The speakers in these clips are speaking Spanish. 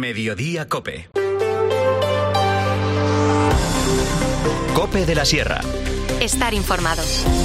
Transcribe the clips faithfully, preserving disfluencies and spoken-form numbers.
Mediodía COPE. COPE de la Sierra. Estar informado.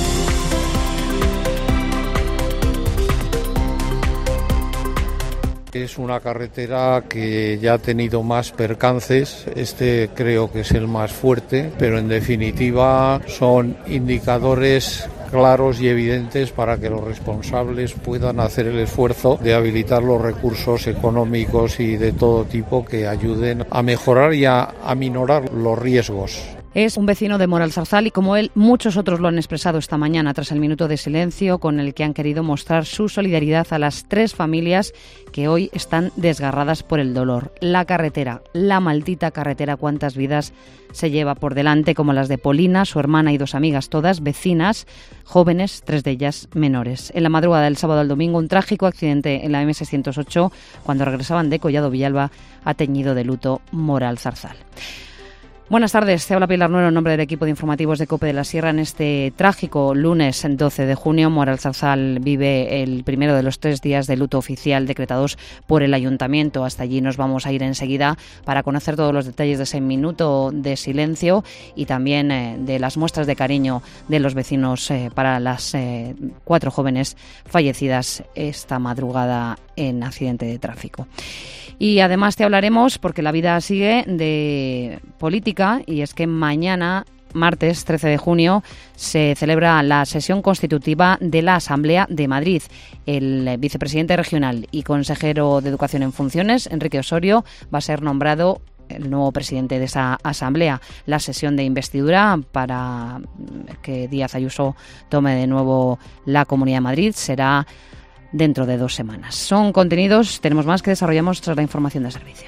Es una carretera que ya ha tenido más percances, este creo que es el más fuerte, pero en definitiva son indicadores claros y evidentes para que los responsables puedan hacer el esfuerzo de habilitar los recursos económicos y de todo tipo que ayuden a mejorar y a aminorar los riesgos. Es un vecino de Moralzarzal y, como él, muchos otros lo han expresado esta mañana tras el minuto de silencio con el que han querido mostrar su solidaridad a las tres familias que hoy están desgarradas por el dolor. La carretera, la maldita carretera, cuántas vidas se lleva por delante, como las de Polina, su hermana y dos amigas, todas vecinas, jóvenes, tres de ellas menores. En la madrugada del sábado al domingo, un trágico accidente en la eme seiscientos ocho, cuando regresaban de Collado Villalba, ha teñido de luto Moralzarzal. Buenas tardes, te habla Pilar Nuero en nombre del equipo de informativos de COPE de la Sierra. En este trágico lunes doce de junio, Moralzarzal vive el primero de los tres días de luto oficial decretados por el Ayuntamiento. Hasta allí nos vamos a ir enseguida para conocer todos los detalles de ese minuto de silencio y también eh, de las muestras de cariño de los vecinos eh, para las eh, cuatro jóvenes fallecidas esta madrugada en accidente de tráfico. Y además te hablaremos, porque la vida sigue, de política, y es que mañana, martes trece de junio, se celebra la sesión constitutiva de la Asamblea de Madrid. El vicepresidente regional y consejero de Educación en funciones, Enrique Osorio, va a ser nombrado el nuevo presidente de esa asamblea. La sesión de investidura para que Díaz Ayuso tome de nuevo la Comunidad de Madrid será dentro de dos semanas. Son contenidos, tenemos más que desarrollamos tras la información de servicio.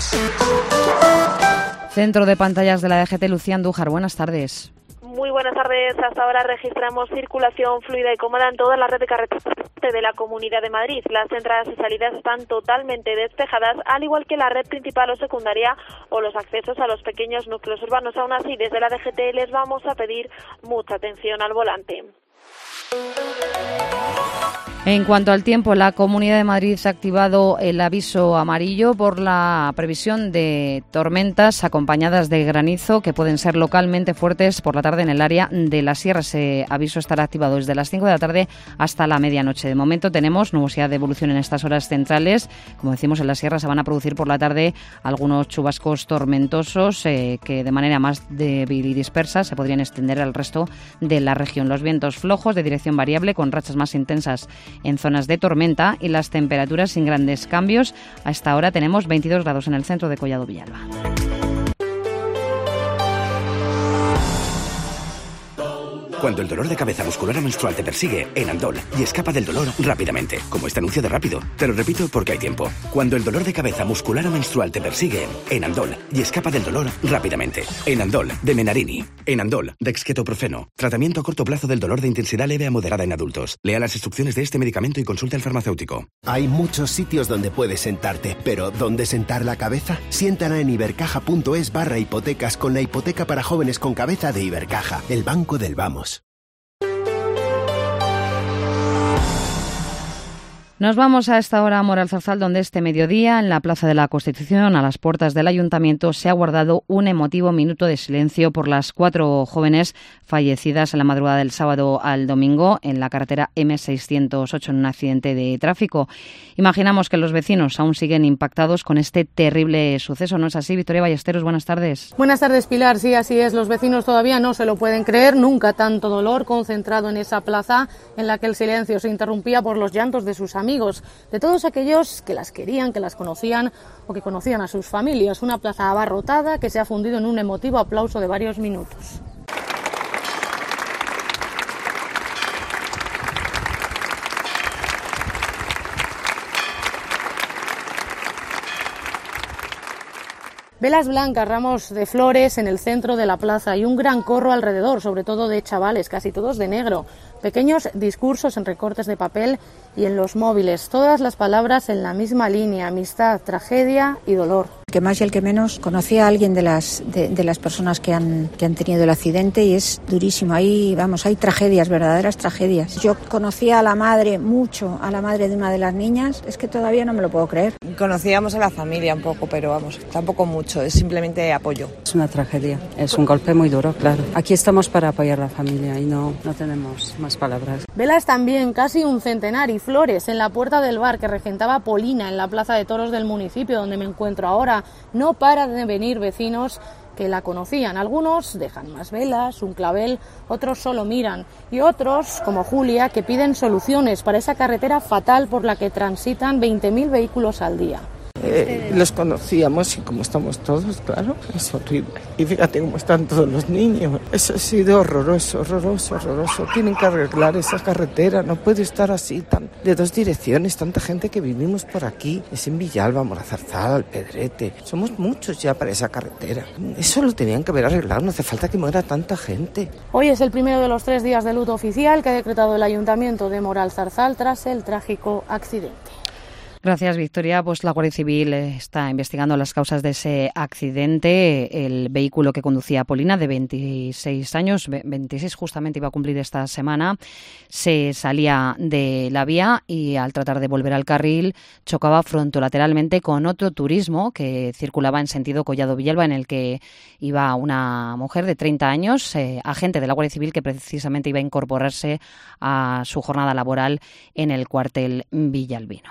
Centro de pantallas de la D G T, Lucía Andújar, buenas tardes. Muy buenas tardes. Hasta ahora registramos circulación fluida y cómoda en toda la red de carreteras de la Comunidad de Madrid. Las entradas y salidas están totalmente despejadas, al igual que la red principal o secundaria o los accesos a los pequeños núcleos urbanos. Aún así, desde la D G T les vamos a pedir mucha atención al volante. En cuanto al tiempo, la Comunidad de Madrid ha activado el aviso amarillo por la previsión de tormentas acompañadas de granizo que pueden ser localmente fuertes por la tarde en el área de la Sierra. Ese aviso estará activado desde las cinco de la tarde hasta la medianoche. De momento tenemos nubosidad de evolución en estas horas centrales. Como decimos, en la Sierra se van a producir por la tarde algunos chubascos tormentosos eh, que de manera más débil y dispersa se podrían extender al resto de la región. Los vientos flojos de dirección variable con rachas más intensas en zonas de tormenta y las temperaturas sin grandes cambios. A esta hora tenemos veintidós grados en el centro de Collado Villalba. Cuando el dolor de cabeza muscular o menstrual te persigue, Enandol, y escapa del dolor rápidamente. Como este anuncio de Rápido. Te lo repito porque hay tiempo. Cuando el dolor de cabeza muscular o menstrual te persigue, Enandol, y escapa del dolor rápidamente. Enandol, de Menarini. Enandol, de dexketoprofeno. Tratamiento a corto plazo del dolor de intensidad leve a moderada en adultos. Lea las instrucciones de este medicamento y consulte al farmacéutico. Hay muchos sitios donde puedes sentarte, pero ¿dónde sentar la cabeza? Siéntala en ibercaja.es barra hipotecas con la hipoteca para jóvenes con cabeza de Ibercaja, el banco del vamos. Nos vamos a esta hora a Moralzarzal, donde este mediodía, en la Plaza de la Constitución, a las puertas del Ayuntamiento, se ha guardado un emotivo minuto de silencio por las cuatro jóvenes fallecidas en la madrugada del sábado al domingo en la carretera eme seiscientos ocho en un accidente de tráfico. Imaginamos que los vecinos aún siguen impactados con este terrible suceso. ¿No es así? Victoria Ballesteros, buenas tardes. Buenas tardes, Pilar. Sí, así es. Los vecinos todavía no se lo pueden creer. Nunca tanto dolor concentrado en esa plaza en la que el silencio se interrumpía por los llantos de sus amigos. De todos aquellos que las querían, que las conocían o que conocían a sus familias. Una plaza abarrotada que se ha fundido en un emotivo aplauso de varios minutos. Velas blancas, ramos de flores en el centro de la plaza y un gran corro alrededor, sobre todo de chavales, casi todos de negro. Pequeños discursos en recortes de papel y en los móviles. Todas las palabras en la misma línea: amistad, tragedia y dolor. que más y el que menos, conocí a alguien de las de, de las personas que han que han tenido el accidente y es durísimo. Ahí, vamos, hay tragedias, verdaderas tragedias. Yo conocí a la madre mucho, a la madre de una de las niñas, es que todavía no me lo puedo creer. Conocíamos a la familia un poco, pero vamos, tampoco mucho, es simplemente apoyo. Es una tragedia, es un golpe muy duro, claro. Aquí estamos para apoyar a la familia y no, no tenemos más palabras. Velas también, casi un centenar, y flores en la puerta del bar que regentaba Polina en la plaza de toros del municipio donde me encuentro ahora. No paran de venir vecinos que la conocían. Algunos dejan más velas, un clavel, otros solo miran y otros, como Julia, que piden soluciones para esa carretera fatal por la que transitan veinte mil vehículos al día. Eh, los conocíamos y como estamos todos, claro, es horrible. Y fíjate cómo están todos los niños. Eso ha sido horroroso, horroroso, horroroso. Tienen que arreglar esa carretera, no puede estar así, tan de dos direcciones, tanta gente que vivimos por aquí. Es en Villalba, Morazarzal, Alpedrete. Somos muchos ya para esa carretera. Eso lo tenían que haber arreglado, no hace falta que muera tanta gente. Hoy es el primero de los tres días de luto oficial que ha decretado el Ayuntamiento de Moralzarzal tras el trágico accidente. Gracias, Victoria. Pues la Guardia Civil está investigando las causas de ese accidente. El vehículo que conducía Polina, de veintiséis años, veintiséis justamente iba a cumplir esta semana, se salía de la vía y al tratar de volver al carril chocaba frontolateralmente con otro turismo que circulaba en sentido Collado-Villalba, en el que iba una mujer de treinta años, eh, agente de la Guardia Civil, que precisamente iba a incorporarse a su jornada laboral en el cuartel villalbino.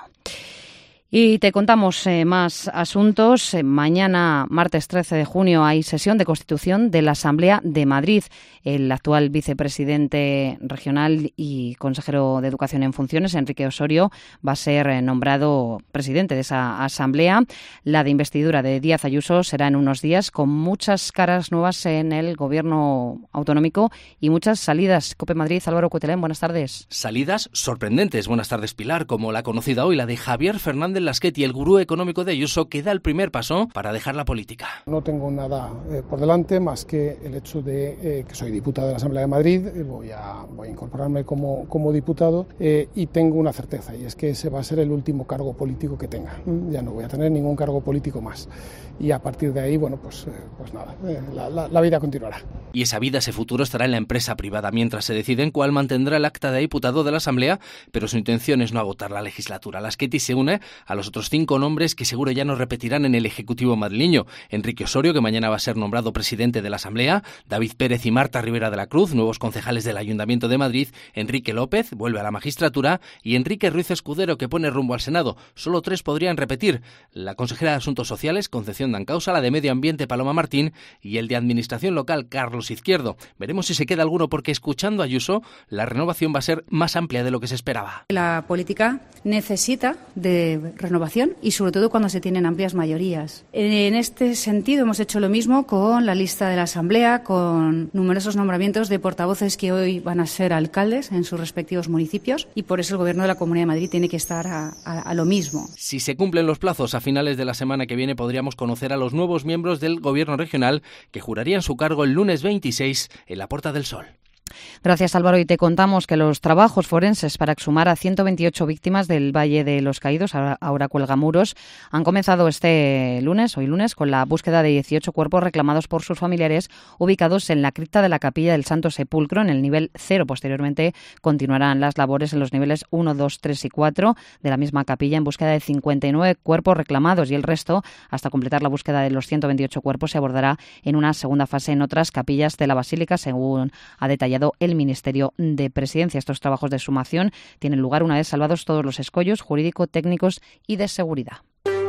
Y te contamos eh, más asuntos. Eh, mañana, martes trece de junio, hay sesión de constitución de la Asamblea de Madrid. El actual vicepresidente regional y consejero de Educación en funciones, Enrique Osorio, va a ser eh, nombrado presidente de esa asamblea. La de investidura de Díaz Ayuso será en unos días, con muchas caras nuevas en el gobierno autonómico y muchas salidas. COPE Madrid, Álvaro Cuetelén, buenas tardes. Salidas sorprendentes. Buenas tardes, Pilar, como la conocida hoy, la de Javier Fernández Lasqueti, el gurú económico de Ayuso, que da el primer paso para dejar la política. No tengo nada eh, por delante más que el hecho de eh, que soy diputado de la Asamblea de Madrid, eh, voy, a, voy a incorporarme como, como diputado eh, y tengo una certeza, y es que ese va a ser el último cargo político que tenga. Ya no voy a tener ningún cargo político más. Y a partir de ahí, bueno, pues, eh, pues nada, eh, la, la, la vida continuará. Y esa vida, ese futuro estará en la empresa privada mientras se decide en cuál mantendrá el acta de diputado de la Asamblea, pero su intención es no agotar la legislatura. Lasqueti se une a los otros cinco nombres que seguro ya no repetirán en el Ejecutivo madrileño. Enrique Osorio, que mañana va a ser nombrado presidente de la Asamblea, David Pérez y Marta Rivera de la Cruz, nuevos concejales del Ayuntamiento de Madrid, Enrique López vuelve a la magistratura y Enrique Ruiz Escudero, que pone rumbo al Senado. Solo tres podrían repetir: la consejera de Asuntos Sociales, Concepción Dancausa, la de Medio Ambiente, Paloma Martín, y el de Administración Local, Carlos Izquierdo. Veremos si se queda alguno, porque escuchando a Ayuso, la renovación va a ser más amplia de lo que se esperaba. La política necesita de renovación y sobre todo cuando se tienen amplias mayorías. En este sentido hemos hecho lo mismo con la lista de la Asamblea, con numerosos nombramientos de portavoces que hoy van a ser alcaldes en sus respectivos municipios, y por eso el Gobierno de la Comunidad de Madrid tiene que estar a, a, a lo mismo. Si se cumplen los plazos, a finales de la semana que viene podríamos conocer a los nuevos miembros del Gobierno regional que jurarían su cargo el lunes veintiséis en la Puerta del Sol. Gracias, Álvaro. Y te contamos que los trabajos forenses para exhumar a ciento veintiocho víctimas del Valle de los Caídos, ahora Cuelgamuros, han comenzado este lunes, hoy lunes, con la búsqueda de dieciocho cuerpos reclamados por sus familiares ubicados en la cripta de la Capilla del Santo Sepulcro, en el nivel cero. Posteriormente continuarán las labores en los niveles uno, dos, tres y cuatro de la misma capilla en búsqueda de cincuenta y nueve cuerpos reclamados, y el resto, hasta completar la búsqueda de los ciento veintiocho cuerpos, se abordará en una segunda fase en otras capillas de la Basílica, según ha detallado el Ministerio de Presidencia. Estos trabajos de exhumación tienen lugar una vez salvados todos los escollos jurídico, técnicos y de seguridad.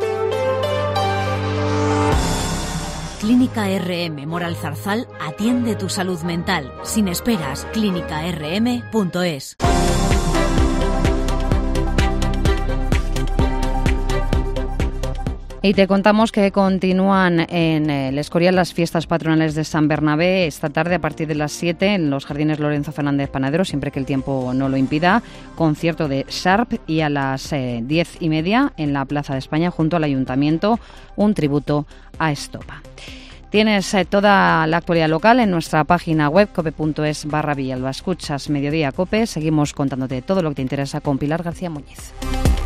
Clínica R M Moralzarzal atiende tu salud mental. Sin esperas, clínica r m punto es. Y te contamos que continúan en el Escorial las fiestas patronales de San Bernabé esta tarde a partir de las siete en los Jardines Lorenzo Fernández Panadero, siempre que el tiempo no lo impida. Concierto de Sharp, y a las eh, diez y media en la Plaza de España, junto al Ayuntamiento, un tributo a Estopa. Tienes eh, toda la actualidad local en nuestra página web cope punto es barra Villalba. Escuchas Mediodía Cope. Seguimos contándote todo lo que te interesa con Pilar García Muñiz.